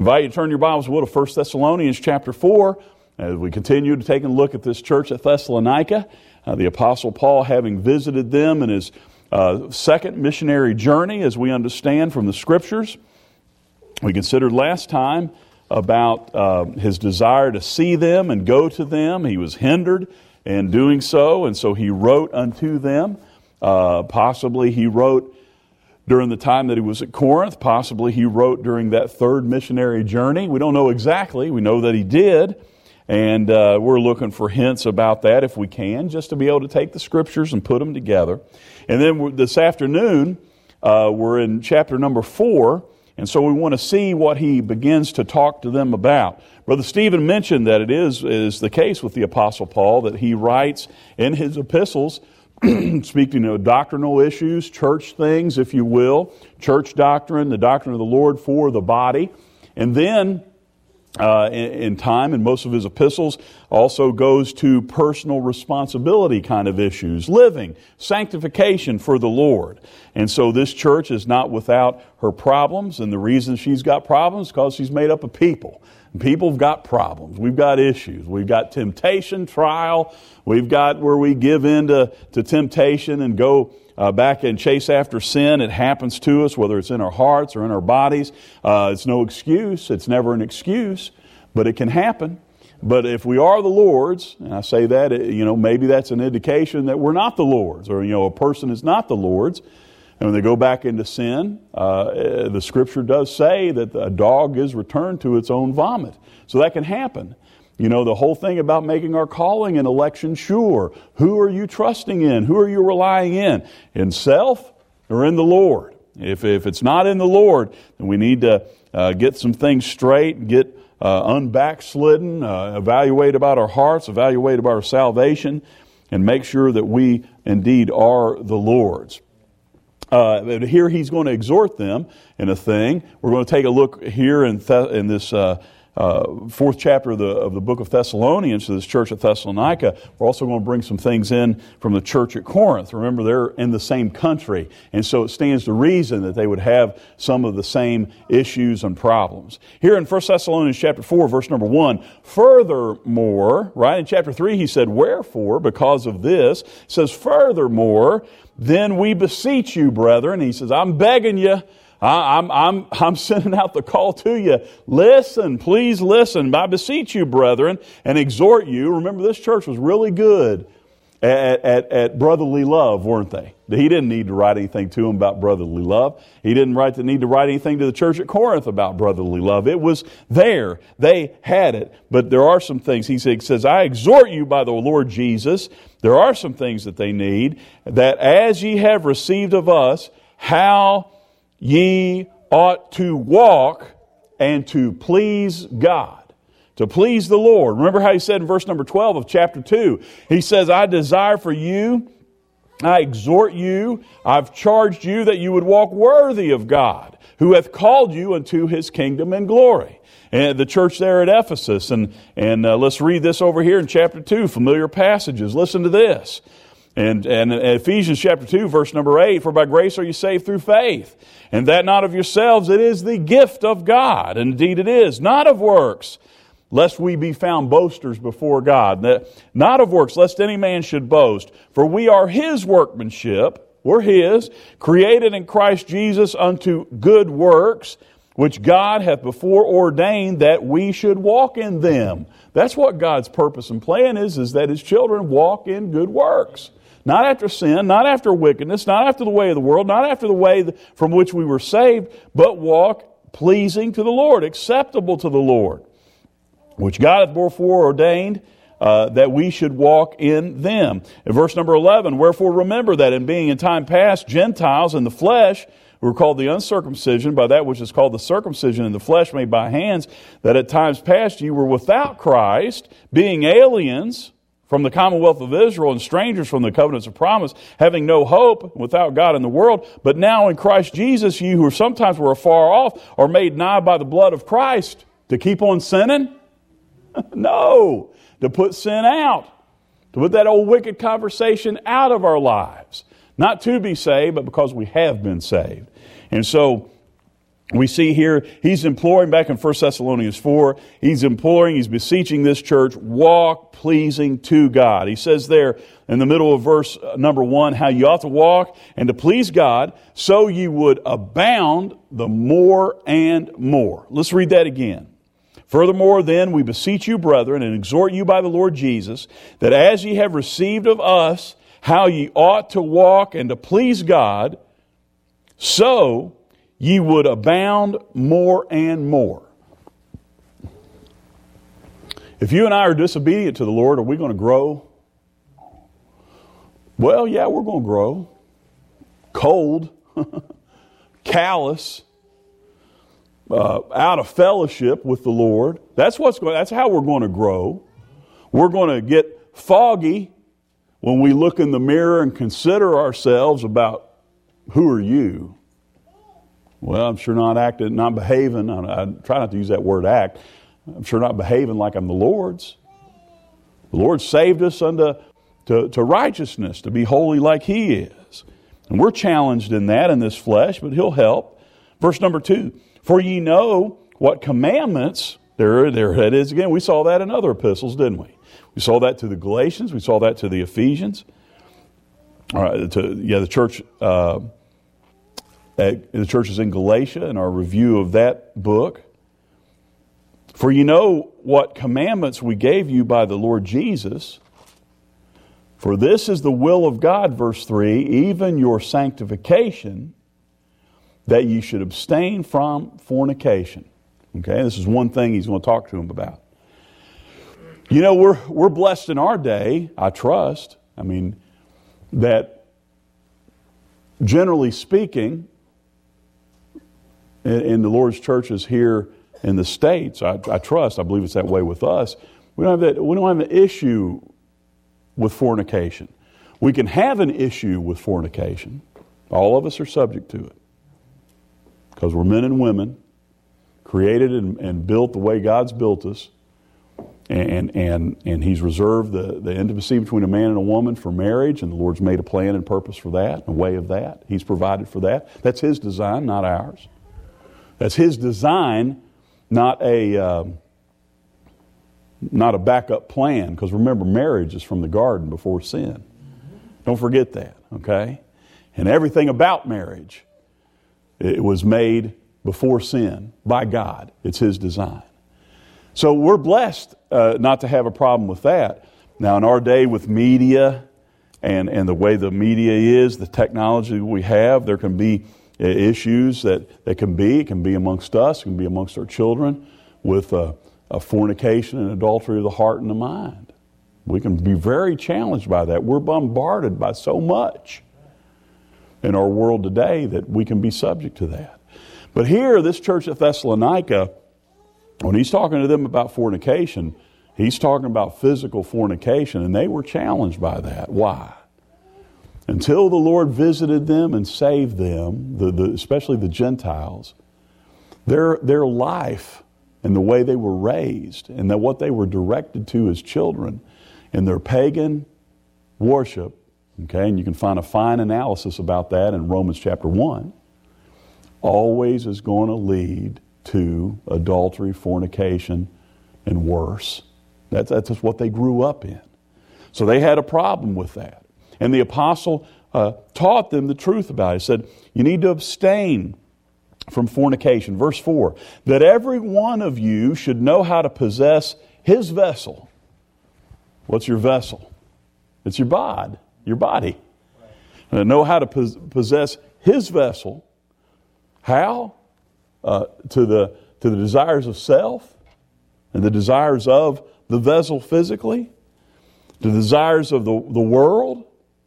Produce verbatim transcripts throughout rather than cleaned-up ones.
invite you to turn your Bibles well to First Thessalonians chapter four as we continue to take a look at this church at Thessalonica. Uh, the Apostle Paul having visited them in his uh, second missionary journey, as we understand from the Scriptures. We considered last time about uh, his desire to see them and go to them. He was hindered in doing so, and so he wrote unto them. Uh, possibly he wrote during the time that he was at Corinth. Possibly he wrote during that third missionary journey. We don't know exactly. We know that he did. And uh, we're looking for hints about that if we can, just to be able to take the Scriptures and put them together. And then this afternoon, uh, we're in chapter number four. And so we want to see what he begins to talk to them about. Brother Stephen mentioned that it is, is the case with the Apostle Paul that he writes in his epistles speaking of doctrinal issues, church things, if you will, church doctrine, the doctrine of the Lord for the body. And then, uh, in, in time, in most of his epistles, also goes to personal responsibility kind of issues, living, sanctification for the Lord. And so this church is not without her problems, and the reason she's got problems is because she's made up of people. People have got problems. We've got issues. We've got temptation, trial. We've got where we give in to, to temptation and go uh, back and chase after sin. It happens to us, whether it's in our hearts or in our bodies. Uh, it's no excuse. It's never an excuse, but it can happen. But if we are the Lord's, and I say that, you know, maybe that's an indication that we're not the Lord's, or, you know, a person is not the Lord's. And when they go back into sin, uh, the Scripture does say that a dog is returned to its own vomit. So that can happen. You know, the whole thing about making our calling and election sure. Who are you trusting in? Who are you relying in? In self or in the Lord? If, if it's not in the Lord, then we need to uh, get some things straight, get uh, unbackslidden, uh, evaluate about our hearts, evaluate about our salvation, and make sure that we indeed are the Lord's. Uh, here he's going to exhort them in a thing. We're going to take a look here in, Th- in this uh, uh, fourth chapter of the, of the book of Thessalonians to this church at Thessalonica. We're also going to bring some things in from the church at Corinth. Remember, they're in the same country, and so it stands to reason that they would have some of the same issues and problems. Here in First Thessalonians chapter four, verse number one, furthermore, right, in chapter three he said, wherefore, because of this, it says, furthermore, then we beseech you, brethren. He says, I'm begging you. I, I'm, I'm, I'm sending out the call to you. Listen, please listen. I beseech you, brethren, and exhort you. Remember, this church was really good at, at, at brotherly love, weren't they? He didn't need to write anything to them about brotherly love. He didn't write the need to write anything to the church at Corinth about brotherly love. It was there. They had it. But there are some things. He says, I exhort you by the Lord Jesus. There are some things that they need, that as ye have received of us, how ye ought to walk and to please God. To please the Lord. Remember how he said in verse number twelve of chapter two, he says, I desire for you, I exhort you, I've charged you that you would walk worthy of God, who hath called you unto his kingdom and glory. And the church there at Ephesus, and, and uh, let's read this over here in chapter two, familiar passages. Listen to this. And, and Ephesians chapter two, verse number eight, for by grace are you saved through faith, and that not of yourselves, it is the gift of God. Indeed it is, not of works, lest we be found boasters before God. Not of works, lest any man should boast. For we are his workmanship, we're his, created in Christ Jesus unto good works, which God hath before ordained that we should walk in them. That's what God's purpose and plan is, is that his children walk in good works. Not after sin, not after wickedness, not after the way of the world, not after the way from which we were saved, but walk pleasing to the Lord, acceptable to the Lord, which God hath before ordained uh, that we should walk in them. In verse number eleven, wherefore remember that in being in time past Gentiles in the flesh, who were called the uncircumcision by that which is called the circumcision in the flesh made by hands, that at times past you were without Christ, being aliens from the commonwealth of Israel and strangers from the covenants of promise, having no hope, without God in the world. But now in Christ Jesus, you who sometimes were afar off are made nigh by the blood of Christ. To keep on sinning? No. To put sin out. To put that old wicked conversation out of our lives. Not to be saved, but because we have been saved. And so, we see here, he's imploring, back in First Thessalonians four, he's imploring, he's beseeching this church, walk pleasing to God. He says there in the middle of verse number one, how you ought to walk and to please God, so you would abound the more and more. Let's read that again. Furthermore, then, we beseech you, brethren, and exhort you by the Lord Jesus, that as ye have received of us how ye ought to walk and to please God, so ye would abound more and more. If you and I are disobedient to the Lord, are we going to grow? Well, yeah, we're going to grow. Cold, callous, uh, out of fellowship with the Lord. That's what's going. That's how we're going to grow. We're going to get foggy when we look in the mirror and consider ourselves about who are you. Well, I'm sure not acting, not behaving. I, I try not to use that word act. I'm sure not behaving like I'm the Lord's. The Lord saved us unto to, to righteousness, to be holy like He is. And we're challenged in that in this flesh, but He'll help. Verse number two, for ye know what commandments, there, there it is again. We saw that in other epistles, didn't we? We saw that to the Galatians. We saw that to the Ephesians. All right, to, yeah, the church... Uh, The church is in Galatia in our review of that book. For you know what commandments we gave you by the Lord Jesus. For this is the will of God, verse three, even your sanctification, that you should abstain from fornication. Okay, this is one thing he's going to talk to them about. You know, we're we're blessed in our day, I trust. I mean, that generally speaking, in the Lord's churches here in the States, I, I trust, I believe it's that way with us, we don't have that, we don't have an issue with fornication. We can have an issue with fornication. All of us are subject to it. Because we're men and women, created and, and built the way God's built us. And and and He's reserved the, the intimacy between a man and a woman for marriage, and the Lord's made a plan and purpose for that, a way of that. He's provided for that. That's His design, not ours. That's His design, not a um, not a backup plan. Because remember, marriage is from the garden before sin. Don't forget that, okay? And everything about marriage, it was made before sin by God. It's His design. So we're blessed uh, not to have a problem with that. Now, in our day with media and, and the way the media is, the technology we have, there can be issues that, that can be, it can be amongst us, it can be amongst our children with a, a fornication and adultery of the heart and the mind. We can be very challenged by that. We're bombarded by so much in our world today that we can be subject to that. But here, this church at Thessalonica, when he's talking to them about fornication, he's talking about physical fornication, and they were challenged by that. Why? Until the Lord visited them and saved them, the, the, especially the Gentiles, their, their life and the way they were raised and that what they were directed to as children in their pagan worship, okay, and you can find a fine analysis about that in Romans chapter one, always is going to lead to adultery, fornication, and worse. That's, that's just what they grew up in. So they had a problem with that. And the apostle uh, taught them the truth about it. He said, you need to abstain from fornication. Verse four, that every one of you should know how to possess his vessel. What's your vessel? It's your bod, your body. Uh, know how to pos- possess his vessel. How? Uh, to the to the desires of self and the desires of the vessel physically, the desires of the, the world,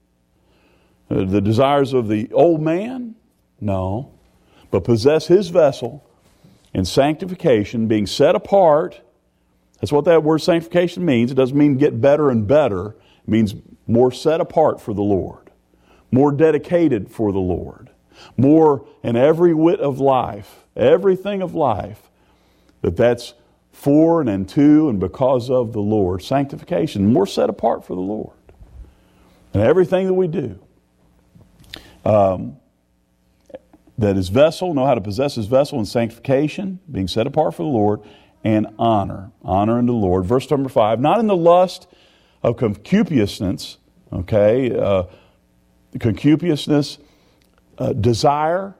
uh, the desires of the old man? No. But possess his vessel in sanctification, being set apart. That's what that word sanctification means. It doesn't mean get better and better. It means more set apart for the Lord, more dedicated for the Lord, more in every whit of life, everything of life, that that's for and into and because of the Lord. Sanctification, more set apart for the Lord. And everything that we do. Um, that his vessel, know how to possess his vessel in sanctification, being set apart for the Lord, and honor. Honor unto the Lord. Verse number five, not in the lust of concupiscence, okay, uh, concupiscence, uh, desire,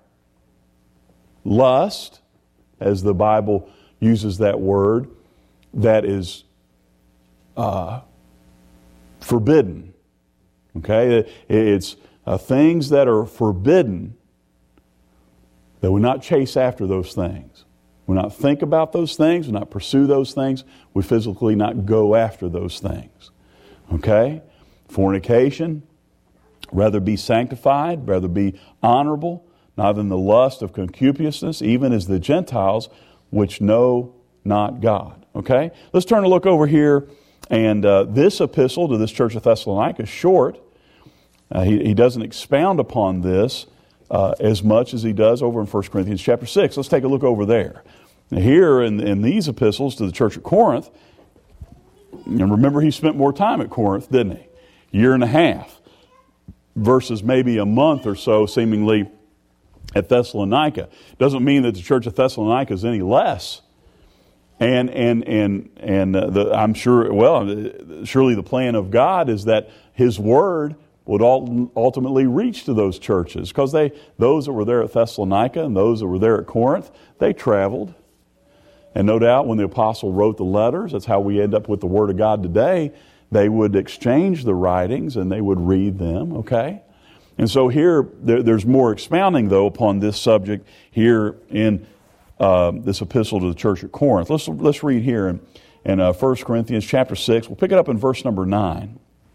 lust, as the Bible uses that word, that is uh, forbidden. Okay, it's uh, things that are forbidden, that we not chase after those things. We not think about those things, we not pursue those things, we physically not go after those things. Okay? Fornication, rather be sanctified, rather be honorable, not in the lust of concupiscence, even as the Gentiles which know not God. Okay? Let's turn a look over here, and uh, this epistle to this church of Thessalonica is short. Uh, he, he doesn't expound upon this uh, as much as he does over in First Corinthians chapter six. Let's take a look over there. Now here in, in these epistles to the church at Corinth, and remember he spent more time at Corinth, didn't he? Year and a half versus maybe a month or so seemingly at Thessalonica. Doesn't mean that the church of Thessalonica is any less. And and and and uh, the, I'm sure, well, surely the plan of God is that His Word would ultimately reach to those churches, because they, those that were there at Thessalonica and those that were there at Corinth, they traveled. And no doubt when the apostle wrote the letters, that's how we end up with the Word of God today, they would exchange the writings and they would read them, okay? And so here, there, there's more expounding, though, upon this subject here in uh, this epistle to the church at Corinth. Let's, let's read here in, in uh, First Corinthians chapter six. We'll pick it up in verse number nine.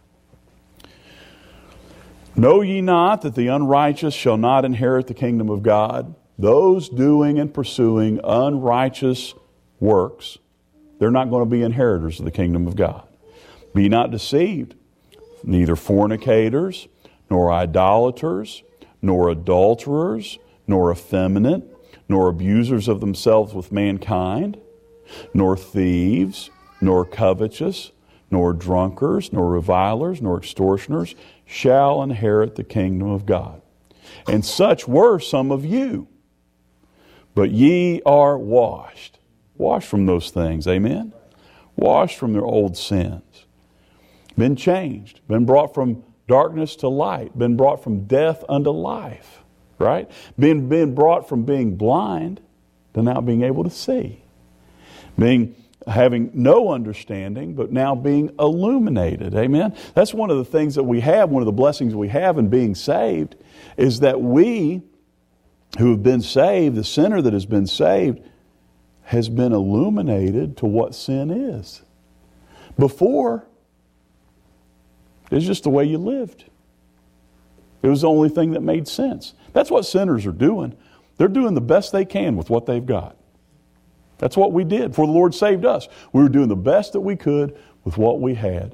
Know ye not that the unrighteous shall not inherit the kingdom of God? Those doing and pursuing unrighteous works, they're not going to be inheritors of the kingdom of God. Be not deceived, neither fornicators, nor idolaters, nor adulterers, nor effeminate, nor abusers of themselves with mankind, nor thieves, nor covetous, nor drunkards, nor revilers, nor extortioners shall inherit the kingdom of God. And such were some of you. But ye are washed. Washed from those things, amen? Washed from their old sins. Been changed. Been brought from darkness to light. Been brought from death unto life. Right? Been, been brought from being blind to now being able to see. Being having no understanding, but now being illuminated. Amen? That's one of the things that we have, one of the blessings we have in being saved, is that we who have been saved, the sinner that has been saved, has been illuminated to what sin is. Before, it's just the way you lived. It was the only thing that made sense. That's what sinners are doing. They're doing the best they can with what they've got. That's what we did before the Lord saved us. We were doing the best that we could with what we had.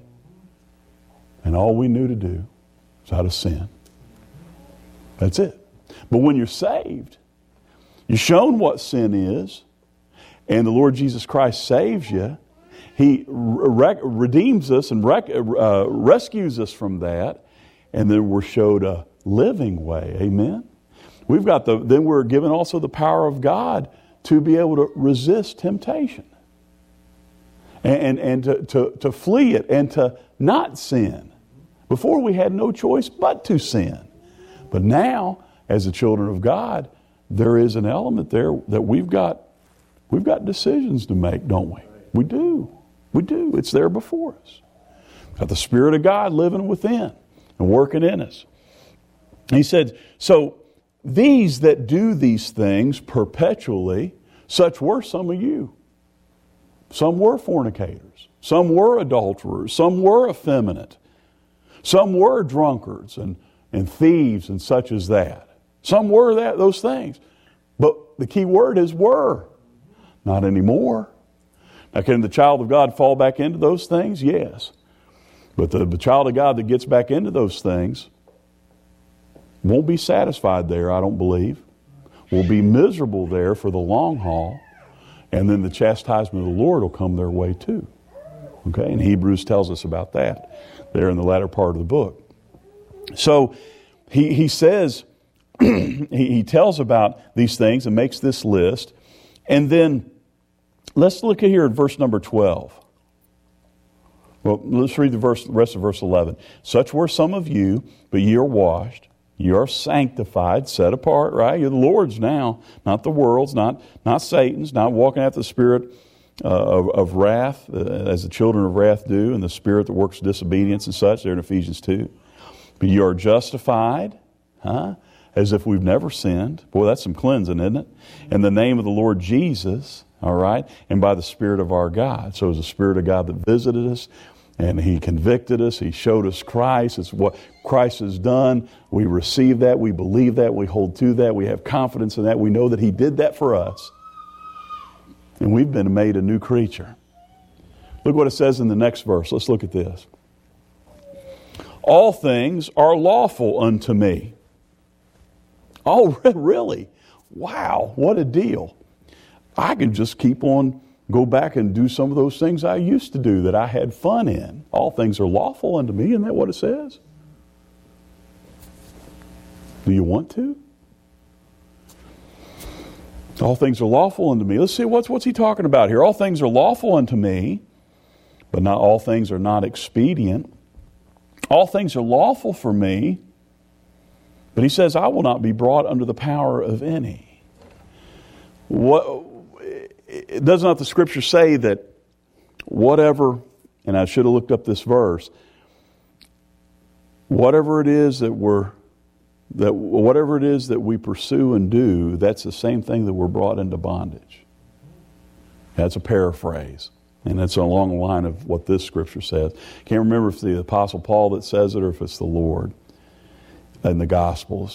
And all we knew to do was how to sin. That's it. But when you're saved, you're shown what sin is, and the Lord Jesus Christ saves you. He re- redeems us and rec- uh, rescues us from that, and then we're showed a living way. Amen? We've got the, then we're given also the power of God to be able to resist temptation and, and, and to, to, to flee it and to not sin. Before we had no choice but to sin. But now, as the children of God, there is an element there that we've got, we've got decisions to make, don't we? We do. We do. It's there before us. We've got the Spirit of God living within and working in us. And he said, so these that do these things perpetually, such were some of you. Some were fornicators. Some were adulterers. Some were effeminate. Some were drunkards and, and thieves and such as that. Some were that those things. But the key word is were. Not anymore. Now, can the child of God fall back into those things? Yes. But the, the child of God that gets back into those things won't be satisfied there, I don't believe. Will be miserable there for the long haul. And then the chastisement of the Lord will come their way too. Okay? And Hebrews tells us about that there in the latter part of the book. So he, he says, he, he tells about these things and makes this list. And then let's look at here at verse number twelve. Well, let's read the verse, the rest of verse eleven. Such were some of you, but ye are washed. You are sanctified, set apart, right? You're the Lord's now, not the world's, not, not Satan's, not walking after the spirit uh, of, of wrath, uh, as the children of wrath do, and the spirit that works disobedience and such, there in Ephesians two. But you are justified, huh? As if we've never sinned. Boy, that's some cleansing, isn't it? In the name of the Lord Jesus, all right? And by the Spirit of our God. So it was the Spirit of God that visited us, and He convicted us. He showed us Christ. It's what Christ has done. We receive that. We believe that. We hold to that. We have confidence in that. We know that He did that for us. And we've been made a new creature. Look what it says in the next verse. Let's look at this. All things are lawful unto me. Oh, really? Wow, what a deal. I can just keep on, go back and do some of those things I used to do that I had fun in. All things are lawful unto me. Isn't that what it says? Do you want to? All things are lawful unto me. Let's see, what's, what's he talking about here? All things are lawful unto me, but not all things are not expedient. All things are lawful for me, but he says, I will not be brought under the power of any. What, does not the Scripture say that whatever, and I should have looked up this verse, whatever it is that we're, that whatever it is that we pursue and do, that's the same thing that we're brought into bondage. That's a paraphrase. And that's along the line of what this Scripture says. Can't remember if it's the Apostle Paul that says it or if it's the Lord in the Gospels.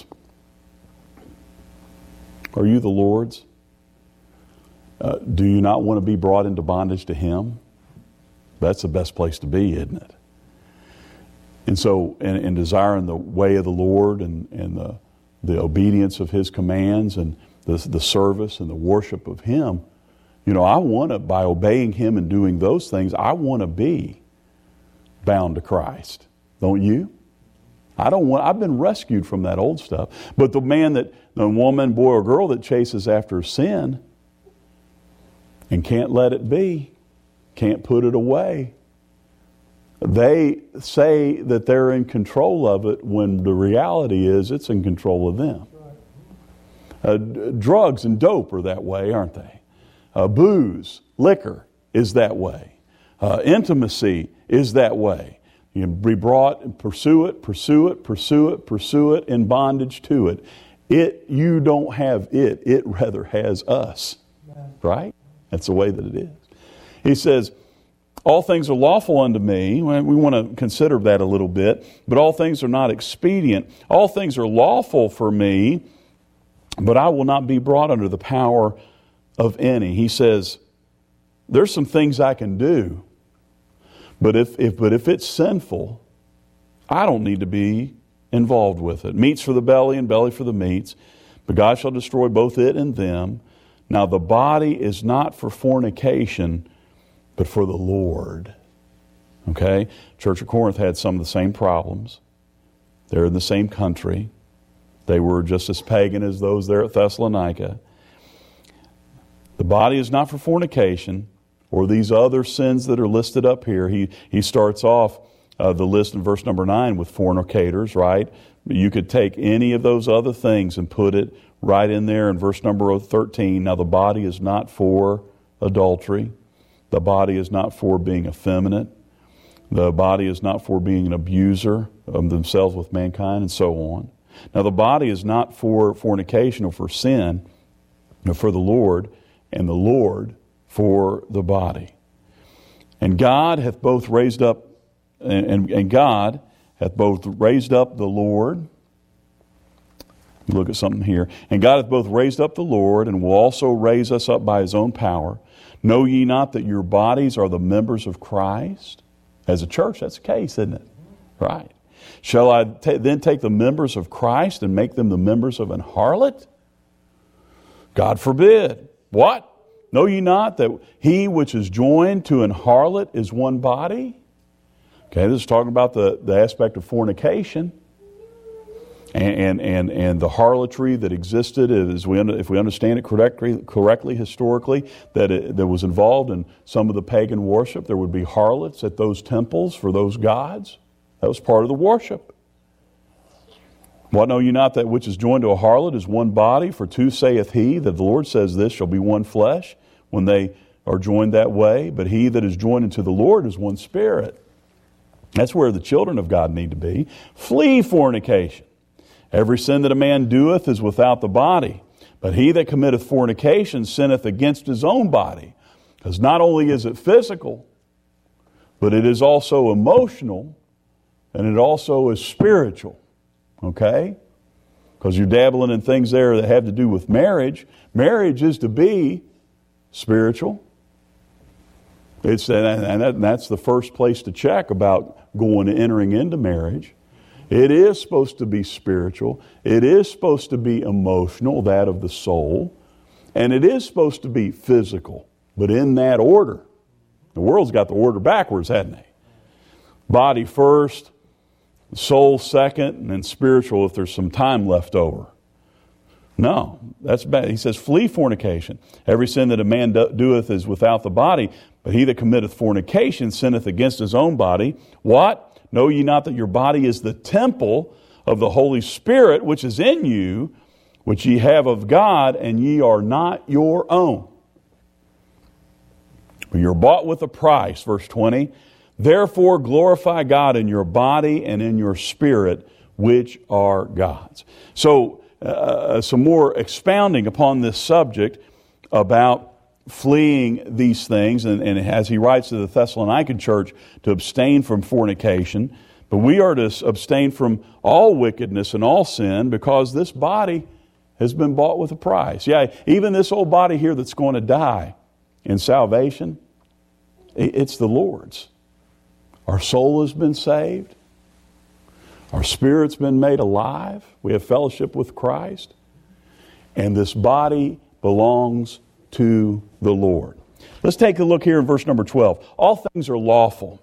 Are you the Lord's? Uh, do you not want to be brought into bondage to Him? That's the best place to be, isn't it? And so, in, in desiring the way of the Lord and, and the, the obedience of His commands and the, the service and the worship of Him, you know, I want to, by obeying Him and doing those things, I want to be bound to Christ. Don't you? I don't want, I've been rescued from that old stuff. But the man that, the woman, boy or girl that chases after sin and can't let it be, can't put it away, they say that they're in control of it when the reality is it's in control of them. Uh, drugs and dope are that way, aren't they? Uh, booze, liquor is that way. Uh, intimacy is that way. You can be brought and pursue it, pursue it, pursue it, pursue it in bondage to it. It, you don't have it. It rather has us. Right? That's the way that it is. He says, all things are lawful unto me. We want to consider that a little bit. But all things are not expedient. All things are lawful for me, but I will not be brought under the power of any. He says, there's some things I can do, but if, if but if it's sinful, I don't need to be involved with it. Meats for the belly and belly for the meats, but God shall destroy both it and them. Now the body is not for fornication, but for the Lord. Okay? Church of Corinth had some of the same problems. They're in the same country. They were just as pagan as those there at Thessalonica. The body is not for fornication or these other sins that are listed up here. He he starts off uh, the list in verse number nine with fornicators, right? You could take any of those other things and put it right in there in verse number thirteen. Now the body is not for adultery. The body is not for being effeminate. The body is not for being an abuser of themselves with mankind and so on. Now the body is not for fornication or for sin, but for the Lord, and the Lord for the body. And God hath both raised up, and, and God hath both raised up the Lord. Look at something here. And God hath both raised up the Lord, and will also raise us up by His own power. Know ye not that your bodies are the members of Christ? As a church, that's the case, isn't it? Right. Shall I ta- then take the members of Christ and make them the members of an harlot? God forbid. What? Know ye not that he which is joined to an harlot is one body? Okay, this is talking about the, the aspect of fornication. And, and, and the harlotry that existed, as we, if we understand it correctly, correctly historically, that, it, that was involved in some of the pagan worship. There would be harlots at those temples for those gods. That was part of the worship. What know you not that which is joined to a harlot is one body? For two saith he, that the Lord says this shall be one flesh when they are joined that way. But he that is joined unto the Lord is one spirit. That's where the children of God need to be. Flee fornication. Every sin that a man doeth is without the body, but he that committeth fornication sinneth against his own body. Because not only is it physical, but it is also emotional, and it also is spiritual. Okay? Because you're dabbling in things there that have to do with marriage. Marriage is to be spiritual. It's, and that's the first place to check about going and entering into marriage. It is supposed to be spiritual. It is supposed to be emotional, that of the soul. And it is supposed to be physical, but in that order. The world's got the order backwards, hasn't they? Body first, soul second, and then spiritual if there's some time left over. No, that's bad. He says, flee fornication. Every sin that a man do- doeth is without the body, but he that committeth fornication sinneth against his own body. What? Know ye not that your body is the temple of the Holy Spirit, which is in you, which ye have of God, and ye are not your own? You're bought with a price, verse twenty. Therefore glorify God in your body and in your spirit, which are God's. So, uh, some more expounding upon this subject about fleeing these things, and, and as he writes to the Thessalonican church to abstain from fornication, but we are to abstain from all wickedness and all sin because this body has been bought with a price. Yeah, even this old body here that's going to die in salvation, it's the Lord's. Our soul has been saved. Our spirit's been made alive. We have fellowship with Christ. And this body belongs to the Lord. Let's take a look here in verse number twelve. All things are lawful.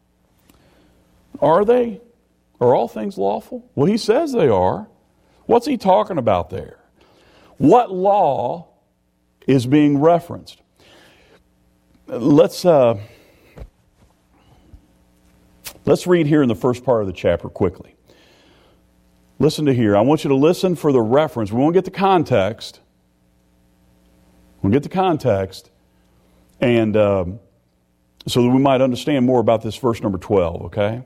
Are they? Are all things lawful? Well, he says they are. What's he talking about there? What law is being referenced? Let's uh, let's read here in the first part of the chapter quickly. Listen to here. I want you to listen for the reference. We won't get the context. We'll get the context, and um, so that we might understand more about this verse number twelve, okay?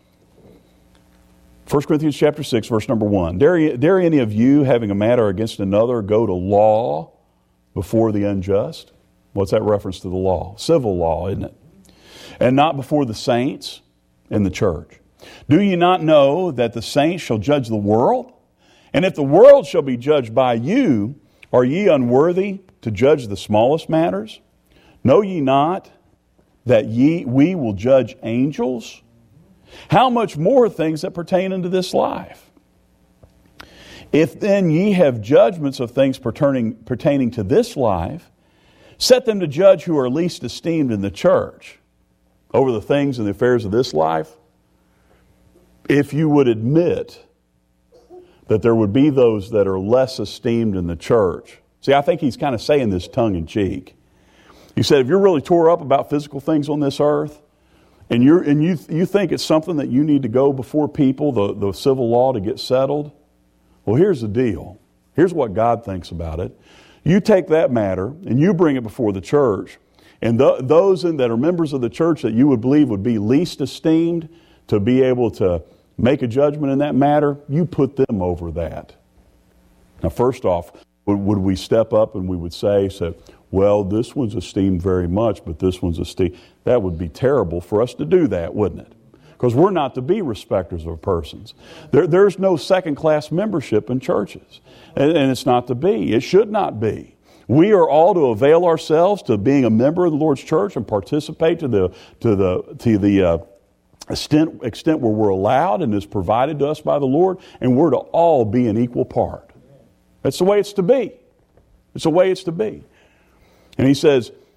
First Corinthians chapter six, verse number one. Dare, dare any of you, having a matter against another, go to law before the unjust? What's that reference to the law? Civil law, isn't it? And not before the saints in the church. Do you not know that the saints shall judge the world? And if the world shall be judged by you, are ye unworthy to judge the smallest matters? Know ye not that ye we will judge angels? How much more things that pertain unto this life? If then ye have judgments of things pertaining, pertaining to this life, set them to judge who are least esteemed in the church over the things and the affairs of this life. If you would admit that there would be those that are less esteemed in the church. See, I think he's kind of saying this tongue in cheek. He said, if you're really tore up about physical things on this earth, and you're and you you think it's something that you need to go before people, the, the civil law, to get settled, well, here's the deal. Here's what God thinks about it. You take that matter and you bring it before the church, and th- those in, that are members of the church that you would believe would be least esteemed to be able to make a judgment in that matter, you put them over that. Now, first off, would, would we step up and we would say, so, well, this one's esteemed very much, but this one's esteemed. That would be terrible for us to do that, wouldn't it? Because we're not to be respecters of persons. There, there's no second-class membership in churches, and, and it's not to be. It should not be. We are all to avail ourselves to being a member of the Lord's church and participate to the to the to the uh, extent extent where we're allowed and is provided to us by the Lord, and we're to all be an equal part. That's the way it's to be. It's the way it's to be. And he says,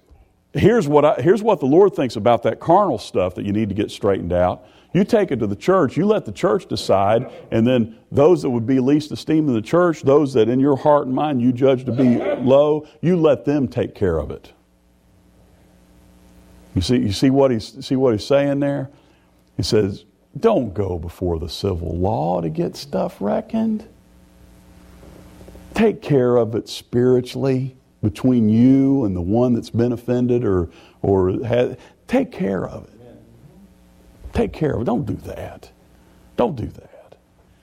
here's what I, here's what the Lord thinks about that carnal stuff that you need to get straightened out. You take it to the church, you let the church decide, and then those that would be least esteemed in the church, those that in your heart and mind you judge to be low, you let them take care of it. You see, you see what he's see what he's saying there? He says, don't go before the civil law to get stuff reckoned. Take care of it spiritually between you and the one that's been offended or or has, take care of it. Take care of it. Don't do that. Don't do that.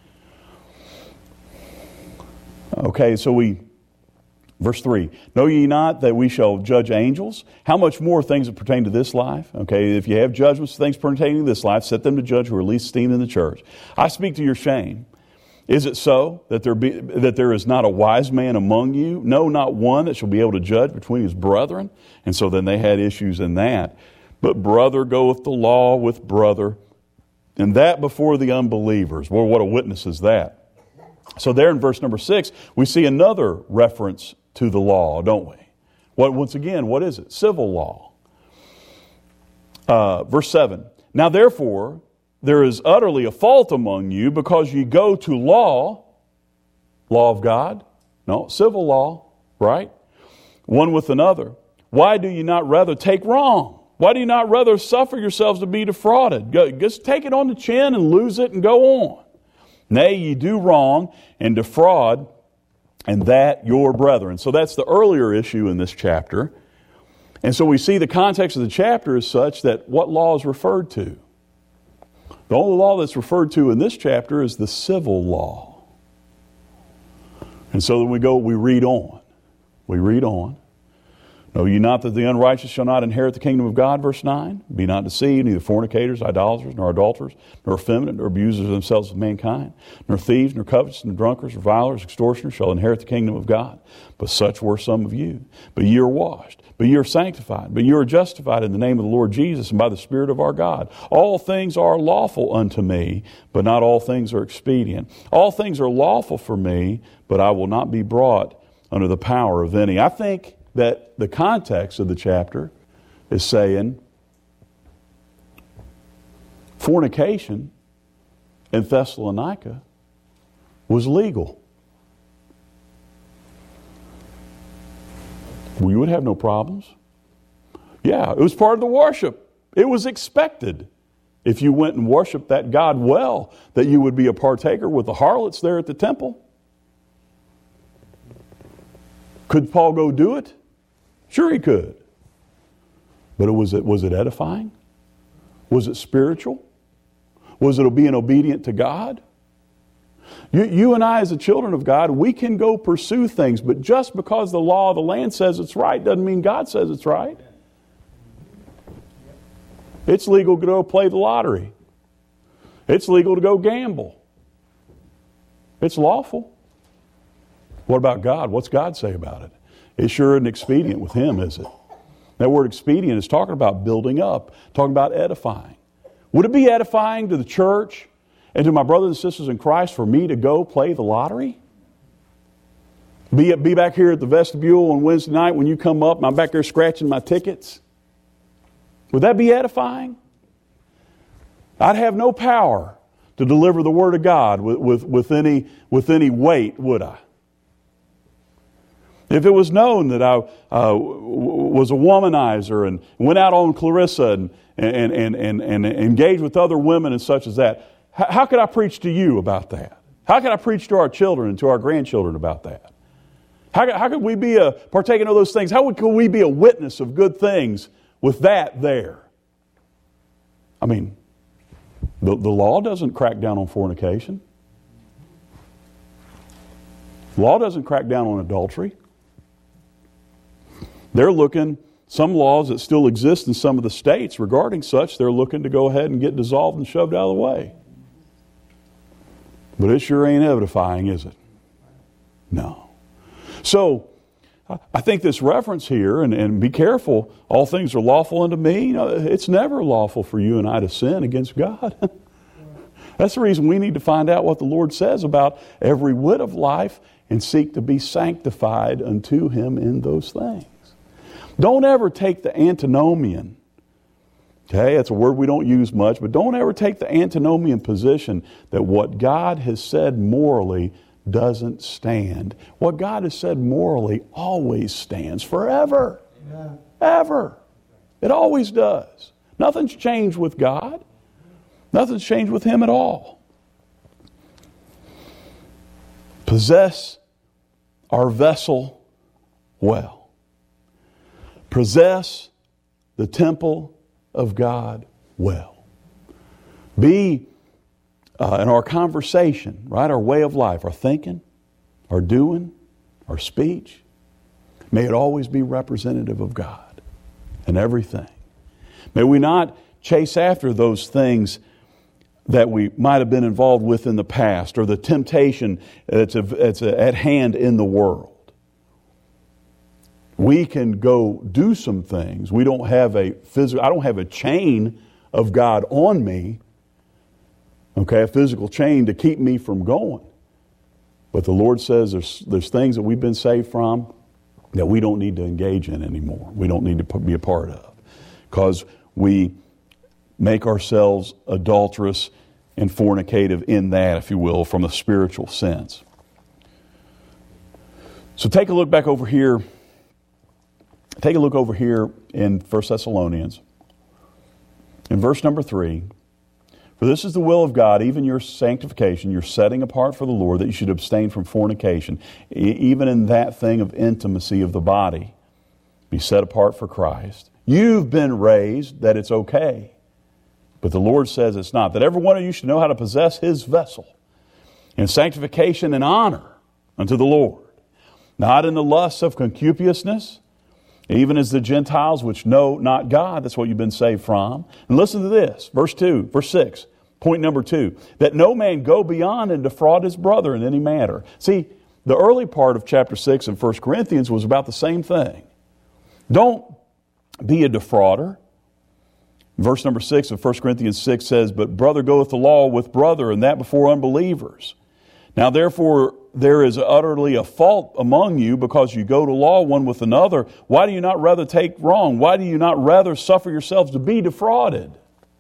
Okay, so we, verse three, know ye not that we shall judge angels? How much more things that pertain to this life? Okay, if you have judgments, things pertaining to this life, set them to judge who are least esteemed in the church. I speak to your shame. Is it so that there be that there is not a wise man among you? No, not one that shall be able to judge between his brethren. And so then they had issues in that. But brother goeth the law with brother, and that before the unbelievers. Well, what a witness is that? So there in verse number six, we see another reference to the law, don't we? What, once again, what is it? Civil law. Uh, verse seven, now therefore there is utterly a fault among you, because ye go to law, law of God, no, civil law, right? One with another. Why do you not rather take wrong? Why do you not rather suffer yourselves to be defrauded? Go, just take it on the chin and lose it and go on. Nay, ye do wrong and defraud, and that your brethren. So that's the earlier issue in this chapter. And so we see the context of the chapter is such that what law is referred to? The only law that's referred to in this chapter is the civil law. And so then we go, we read on. We read on. Know ye not that the unrighteous shall not inherit the kingdom of God? Verse nine. Be not deceived, neither fornicators, idolaters, nor adulterers, nor effeminate, nor abusers of themselves of mankind, nor thieves, nor covetous, nor drunkards, revilers, extortioners shall inherit the kingdom of God. But such were some of you. But ye are washed, but ye are sanctified, but ye are justified in the name of the Lord Jesus and by the Spirit of our God. All things are lawful unto me, but not all things are expedient. All things are lawful for me, but I will not be brought under the power of any. I think that the context of the chapter is saying fornication in Thessalonica was legal. We would have no problems. Yeah, it was part of the worship. It was expected, if you went and worshiped that God well, that you would be a partaker with the harlots there at the temple. Could Paul go do it? Sure he could. But was it, was it edifying? Was it spiritual? Was it being obedient to God? You, you and I as the children of God, we can go pursue things, but just because the law of the land says it's right doesn't mean God says it's right. It's legal to go play the lottery. It's legal to go gamble. It's lawful. What about God? What's God say about it? It sure isn't expedient with Him, is it? That word expedient is talking about building up, talking about edifying. Would it be edifying to the church and to my brothers and sisters in Christ for me to go play the lottery? Be, be back here at the vestibule on Wednesday night when you come up and I'm back there scratching my tickets? Would that be edifying? I'd have no power to deliver the Word of God with, with, with, any, with any weight, would I? If it was known that I uh, was a womanizer and went out on Clarissa and, and, and, and, and engaged with other women and such as that, how could I preach to you about that? How could I preach to our children and to our grandchildren about that? How could, how could we be a partaking of those things? How would, could we be a witness of good things with that there? I mean, the, the law doesn't crack down on fornication. The law doesn't crack down on adultery. They're looking, some laws that still exist in some of the states regarding such, they're looking to go ahead and get dissolved and shoved out of the way. But it sure ain't edifying, is it? No. So, I think this reference here, and, and be careful, all things are lawful unto me. You know, it's never lawful for you and I to sin against God. That's the reason we need to find out what the Lord says about every whit of life and seek to be sanctified unto Him in those things. Don't ever take the antinomian. Okay, that's a word we don't use much, but don't ever take the antinomian position that what God has said morally doesn't stand. What God has said morally always stands forever. Amen. Ever. It always does. Nothing's changed with God. Nothing's changed with Him at all. Possess our vessel well. Possess the temple of God well. Be uh, in our conversation, right, our way of life, our thinking, our doing, our speech, may it always be representative of God in everything. May we not chase after those things that we might have been involved with in the past, or the temptation that's, a, that's a, at hand in the world. We can go do some things. We don't have a physical, I don't have a chain of God on me, okay, a physical chain to keep me from going. But the Lord says there's, there's things that we've been saved from that we don't need to engage in anymore. We don't need to be a part of. Because we make ourselves adulterous and fornicative in that, if you will, from a spiritual sense. So take a look back over here. Take a look over here in First Thessalonians. In verse number three. For this is the will of God, even your sanctification, your setting apart for the Lord, that you should abstain from fornication, even in that thing of intimacy of the body. Be set apart for Christ. You've been raised that it's okay. But the Lord says it's not. That every one of you should know how to possess His vessel in sanctification and honor unto the Lord. Not in the lusts of concupiscence, even as the Gentiles which know not God. That's what you've been saved from. And listen to this. Verse two, verse six, point number two. That no man go beyond and defraud his brother in any matter. See, the early part of chapter six in First Corinthians was about the same thing. Don't be a defrauder. Verse number six of First Corinthians six says, but brother goeth the law with brother, and that before unbelievers. Now therefore there is utterly a fault among you, because you go to law one with another. Why do you not rather take wrong? Why do you not rather suffer yourselves to be defrauded?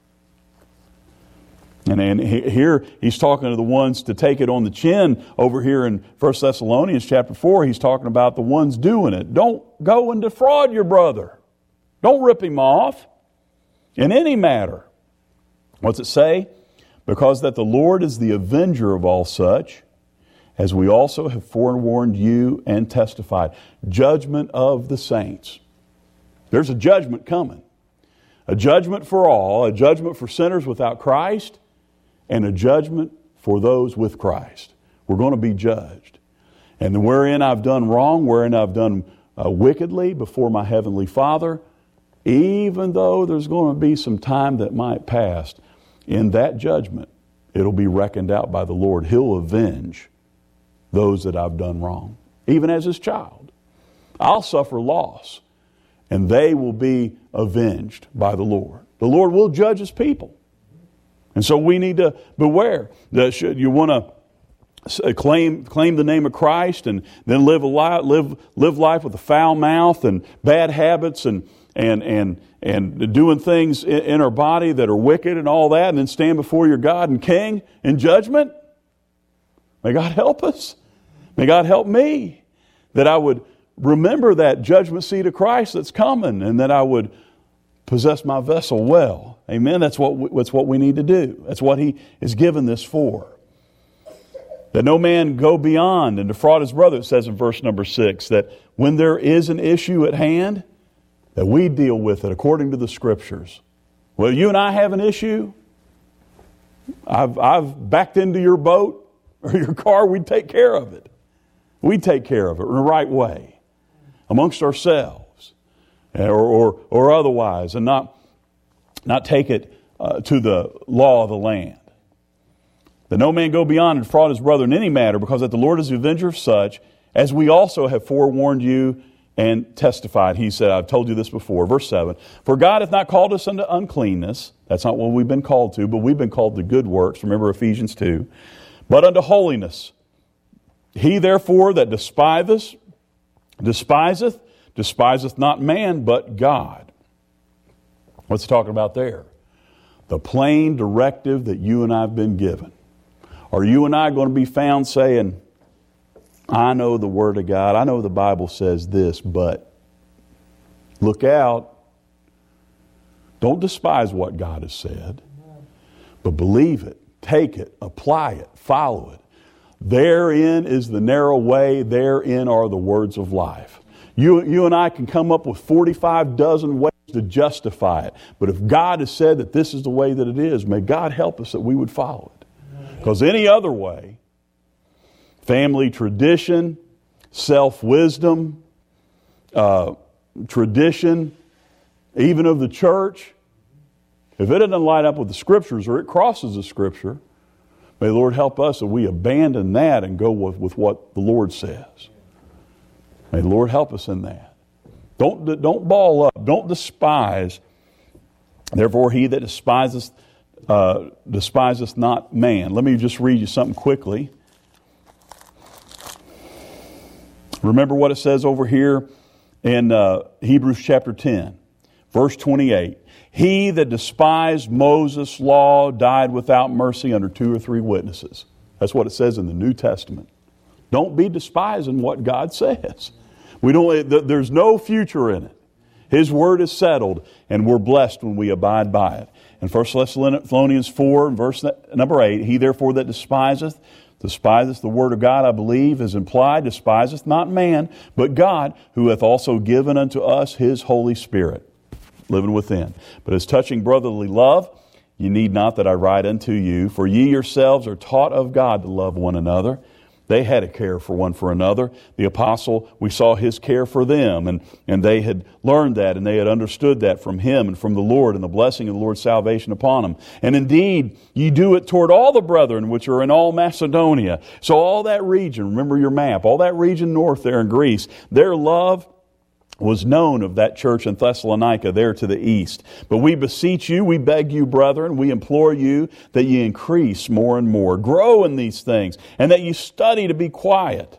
And, and here he's talking to the ones to take it on the chin. Over here in First Thessalonians chapter four, he's talking about the ones doing it. Don't go and defraud your brother. Don't rip him off in any matter. What's it say? Because that the Lord is the avenger of all such, as we also have forewarned you and testified. Judgment of the saints. There's a judgment coming. A judgment for all, a judgment for sinners without Christ, and a judgment for those with Christ. We're going to be judged. And wherein I've done wrong, wherein I've done uh, wickedly before my heavenly Father, even though there's going to be some time that might pass, in that judgment, it'll be reckoned out by the Lord. He'll avenge those that I've done wrong, even as His child. I'll suffer loss, and they will be avenged by the Lord. The Lord will judge His people. And so we need to beware that should you want to claim claim the name of Christ and then live a life, live live life with a foul mouth and bad habits and and and and doing things in, in our body that are wicked and all that, and then stand before your God and King in judgment. May God help us. May God help me that I would remember that judgment seat of Christ that's coming, and that I would possess my vessel well. Amen. That's what we, that's what we need to do. That's what He is given this for. That no man go beyond and defraud his brother, it says in verse number six, that when there is an issue at hand, that we deal with it according to the Scriptures. Well, you and I have an issue. I've, I've backed into your boat or your car. We take care of it. We take care of it in the right way amongst ourselves, or or, or otherwise, and not not take it uh, to the law of the land. That no man go beyond and defraud his brother in any matter, because that the Lord is the avenger of such, as we also have forewarned you and testified. He said, I've told you this before. Verse seven, for God hath not called us unto uncleanness. That's not what we've been called to, but we've been called to good works. Remember Ephesians two. But unto holiness. He therefore that despiseth, despiseth, despiseth not man, but God. What's it talking about there? The plain directive that you and I have been given. Are you and I going to be found saying, I know the Word of God, I know the Bible says this, but look out. Don't despise what God has said, but believe it, take it, apply it, follow it. Therein is the narrow way, therein are the words of life. You, you and I can come up with forty-five dozen ways to justify it, but if God has said that this is the way that it is, may God help us that we would follow it. Because any other way, family tradition, self-wisdom, uh, tradition, even of the church, if it doesn't line up with the Scriptures or it crosses the Scripture, may the Lord help us that we abandon that and go with, with what the Lord says. May the Lord help us in that. Don't, don't ball up. Don't despise. Therefore, he that despiseth, uh, despiseth not man. Let me just read you something quickly. Remember what it says over here in uh, Hebrews chapter ten, verse twenty-eight. He that despised Moses' law died without mercy under two or three witnesses. That's what it says in the New Testament. Don't be despising what God says. We don't. There's no future in it. His word is settled, and we're blessed when we abide by it. In First Thessalonians four, verse number eight, he therefore that despiseth, despiseth the word of God, I believe, is implied, despiseth not man, but God, who hath also given unto us his Holy Spirit, living within. But as touching brotherly love, ye need not that I write unto you, for ye yourselves are taught of God to love one another. They had a care for one for another. The apostle, we saw his care for them, and, and they had learned that, and they had understood that from him and from the Lord, and the blessing of the Lord's salvation upon them. And indeed, ye do it toward all the brethren which are in all Macedonia. So all that region, remember your map, all that region north there in Greece, their love was known of that church in Thessalonica there to the east. But we beseech you, we beg you, brethren, we implore you that ye increase more and more, grow in these things, and that you study to be quiet.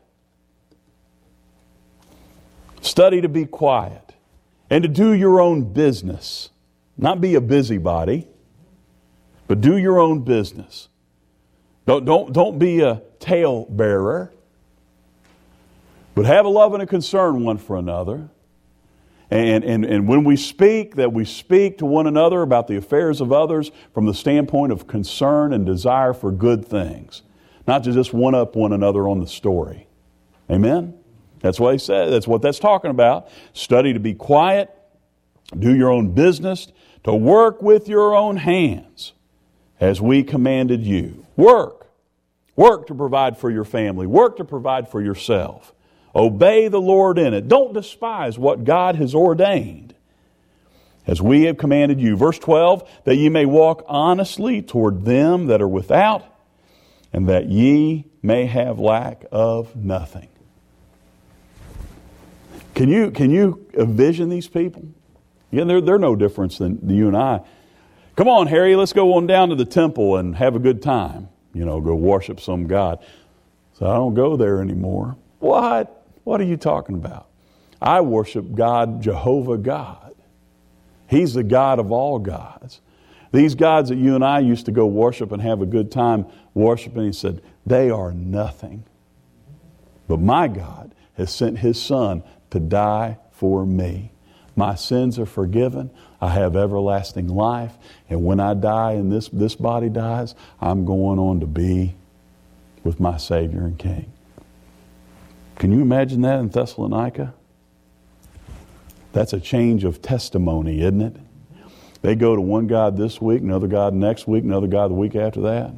Study to be quiet, and to do your own business. Not be a busybody, but do your own business. Don't, don't, don't be a talebearer, but have a love and a concern one for another. And, and, and when we speak, that we speak to one another about the affairs of others from the standpoint of concern and desire for good things. Not to just one-up one another on the story. Amen? That's what he said. That's what that's talking about. Study to be quiet. Do your own business. To work with your own hands as we commanded you. Work. Work to provide for your family. Work to provide for yourself. Obey the Lord in it. Don't despise what God has ordained, as we have commanded you. Verse twelve, that ye may walk honestly toward them that are without, and that ye may have lack of nothing. Can you, can you envision these people? Yeah, they're, they're no different than you and I. Come on, Harry, let's go on down to the temple and have a good time. You know, go worship some God. So I don't go there anymore. What? What are you talking about? I worship God, Jehovah God. He's the God of all gods. These gods that you and I used to go worship and have a good time worshiping, he said, they are nothing. But my God has sent his Son to die for me. My sins are forgiven. I have everlasting life. And when I die and this, this body dies, I'm going on to be with my Savior and King. Can you imagine that in Thessalonica? That's a change of testimony, isn't it? They go to one God this week, another God next week, another God the week after that.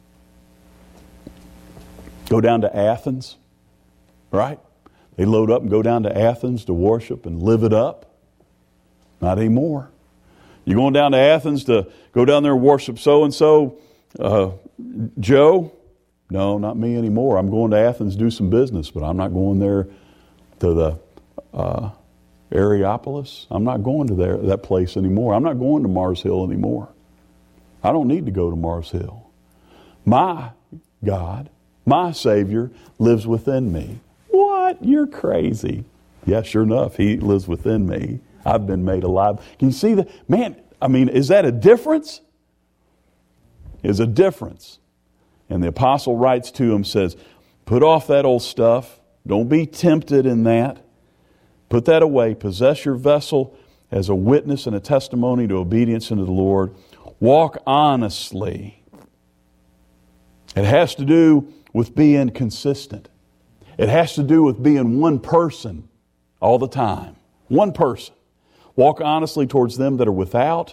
Go down to Athens, right? They load up and go down to Athens to worship and live it up. Not anymore. You're going down to Athens to go down there and worship so-and-so, uh, Joe? No, not me anymore. I'm going to Athens to do some business, but I'm not going there to the uh, Areopolis. I'm not going to there, that place anymore. I'm not going to Mars Hill anymore. I don't need to go to Mars Hill. My God, my Savior lives within me. What? You're crazy. Yeah, sure enough, He lives within me. I've been made alive. Can you see that? Man, I mean, is that a difference? Is a difference. And the apostle writes to him, says, put off that old stuff. Don't be tempted in that. Put that away. Possess your vessel as a witness and a testimony to obedience unto the Lord. Walk honestly. It has to do with being consistent. It has to do with being one person all the time. One person. Walk honestly towards them that are without,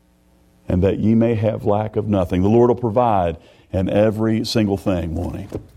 and that ye may have lack of nothing. The Lord will provide in every single thing, won't He?